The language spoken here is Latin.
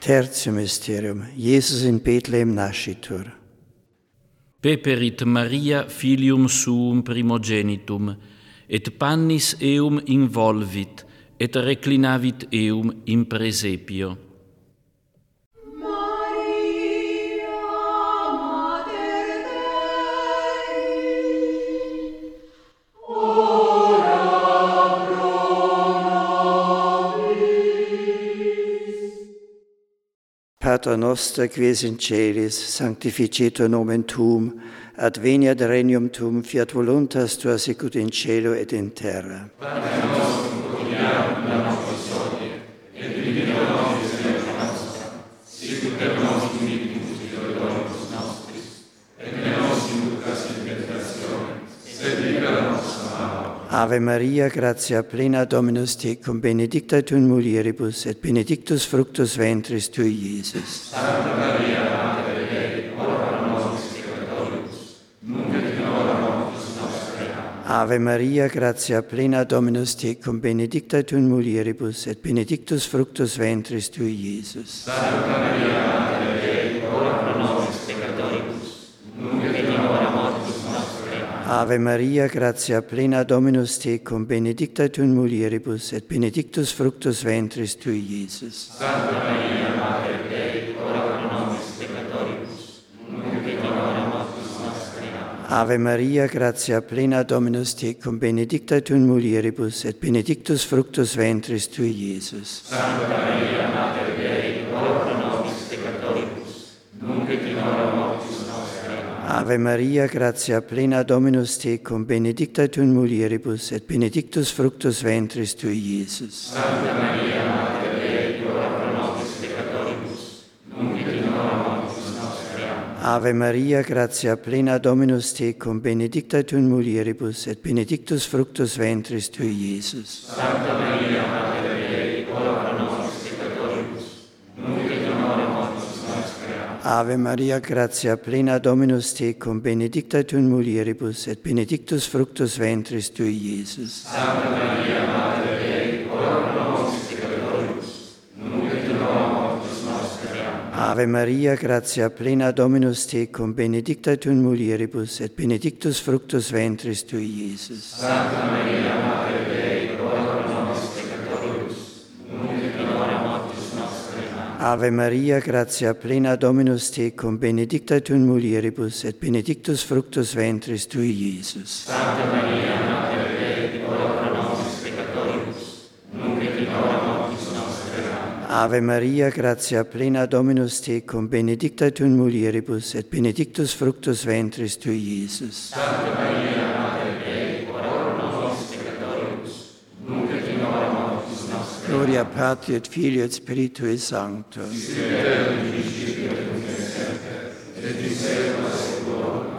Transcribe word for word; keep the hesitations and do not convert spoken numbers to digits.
Tertium Mysterium, Jesus in Bethlehem nascitur. Peperit Maria filium suum primogenitum, et pannis eum involvit, et reclinavit eum in presepio. Pater noster, qui es in celis, sanctificetur nomen tuum, adveniat regnum tuum, fiat voluntas tua sicut in cielo et in terra. Pater nostrum quotidianum da nobis hodie, et dimitte nobis debita nostra, sicut et nos dimittimus deudoribus nostris, et ne nos inducas in tentationem, sed libera nos a malo. Ave Maria, gratia plena, Dominus tecum, benedicta tu in mulieribus, et benedictus fructus ventris tui, Iesus. Santa Maria, Mater Dei, ora pro nobis peccatoribus, nunc et in hora mortis nostre. Ave Maria, gratia plena, Dominus tecum, benedicta tu in mulieribus, et benedictus fructus ventris tui, Iesus. Santa Maria, Mater Dei, ora pro nobis peccatoribus, nunc et in hora mortis nostre. Ave Maria, gratia plena, Dominus tecum, benedicta tu in mulieribus, et benedictus fructus ventris tui, Iesus. Santa Maria, Mater Dei, ora pro nobis peccatoribus, nunc et in hora mortis nostre. Ave Maria, gratia plena, Dominus tecum, benedicta tu in mulieribus, et benedictus fructus ventris tui, Iesus. Santa Maria, Mater Dei, ora pro nobis peccatoribus, nunc et in hora mortis nostre. Ave Maria, gratia plena, Dominus tecum, benedicta tu in mulieribus, et benedictus fructus ventris tui, Iesus. Santa Maria, Mater Dei, ora pro nobis peccatoribus, nunc et in hora mortis nostre. Ave Maria, gratia plena, Dominus tecum, benedicta tu in mulieribus, et benedictus fructus ventris tui, Iesus. Santa Maria, Mater Dei, ora pro nobis peccatoribus, nunc et in hora mortis nostre. Ave Maria, gratia plena, Dominus tecum, benedicta tu in mulieribus, et benedictus fructus ventris tui, Iesus. Santa Maria, Mater Dei, ora pro nobis peccatoribus, nunc et in hora mortis nostre. Ave Maria, gratia plena, Dominus tecum, benedicta tu in mulieribus, et benedictus fructus ventris tui, Iesus. Santa Maria, Mater Dei, ora pro nobis peccatoribus, nunc et in hora mortis nostre. Ave Maria, gratia plena, Dominus tecum, benedicta tu in mulieribus, et benedictus fructus ventris tui, Iesus. Santa Maria, Mater Dei, ora pro nobis peccatoribus, nunc et in hora mortis nostre. Ave Maria, gratia plena, Dominus tecum, benedicta tu in mulieribus, et benedictus fructus ventris tui, Iesus. Santa Maria, Mater Dei, ora pro nobis peccatoribus, nunc et in hora mortis nostre. Gloria Patri et Filii et Spiritui Sancto. Sicut erat in principio et nunc et semper, et in saecula saeculorum.